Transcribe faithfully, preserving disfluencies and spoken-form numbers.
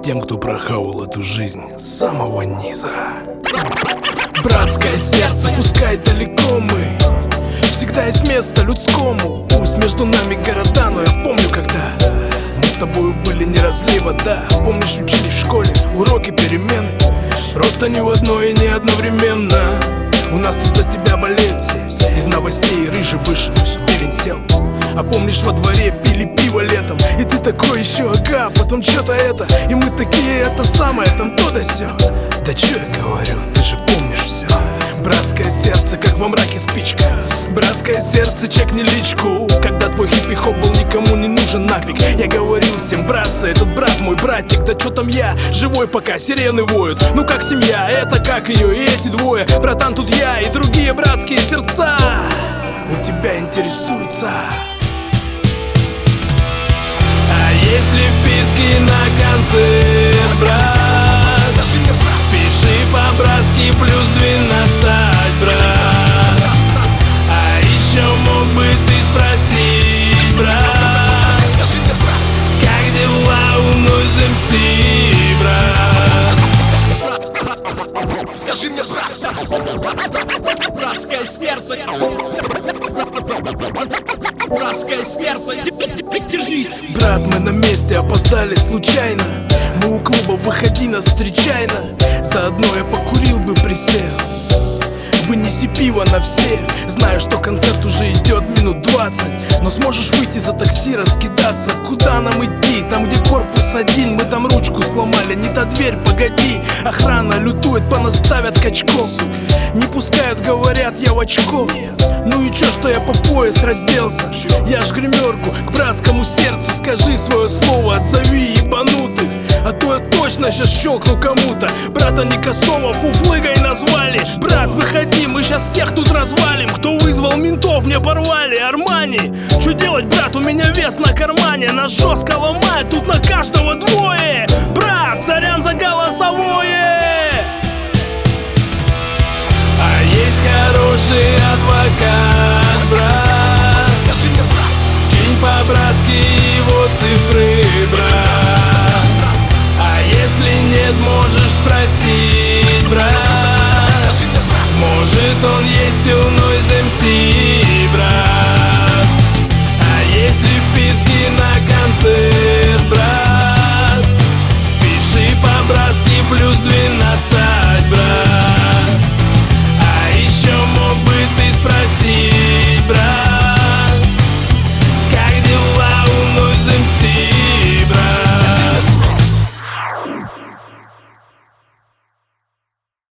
тем, кто прохавал эту жизнь с самого низа. Братское сердце, пускай далеко мы, всегда есть место людскому. Пусть между нами города, но я помню, когда мы с тобою были не разлей вода. Помнишь, учились в школе, уроки, перемены, просто не в одно и не одновременно. У нас тут за тебя болеют все, из новостей рыжий вышел, пелень сел. А помнишь, во дворе пили пиво летом, и ты такой еще, ага, потом что-то это, и мы такие, это самое, там то да сё. Да чё я говорю, ты же помнишь все. Братское сердце, как во мраке спичка. Братское сердце, чекни личку. Когда твой хиппи-хоп был никому не нужен нафиг, я говорил всем: братцы, этот брат мой братик. Да чё там я, живой пока сирены воют. Ну как семья, это как ее и эти двое. Братан, тут я и другие братские сердца у тебя интересуются. А если вписки на концерт, брат, пиши по-братски плюс двенадцать, брат. А еще мог бы ты спросить, брат, как дела у Noise эм си, брат? Скажи мне, брат, братское сердце, братское сердце, держись. Брат, мы на месте, опоздали случайно. Мы у клуба, выходи, нас встречайно. Заодно я покурил бы, присев. Вынеси пиво на всех. Знаю, что концерт уже идет минут двадцать, но сможешь выйти за такси, раскидаться. Куда нам идти? Там, где корпус один. Мы там ручку сломали, не та дверь, погоди. Охрана лютует, понаставят качков. Не пускают, говорят, я в очков. Ну и чё, что я по пояс разделся? Я ж гримерку к братскому сердцу. Скажи свое слово, отзови ебанутых, а то я точно сейчас щелкну кому-то. Брата Никосова фуфлыгой назвали. Брат, выходи, мы сейчас всех тут развалим. Кто вызвал ментов, мне порвали Армани. Что делать, брат, у меня вес на кармане. Нас жестко ломает, тут на каждого двое. Брат, сорян за голосовое. А есть хороший адвокат, брат, скинь по-братски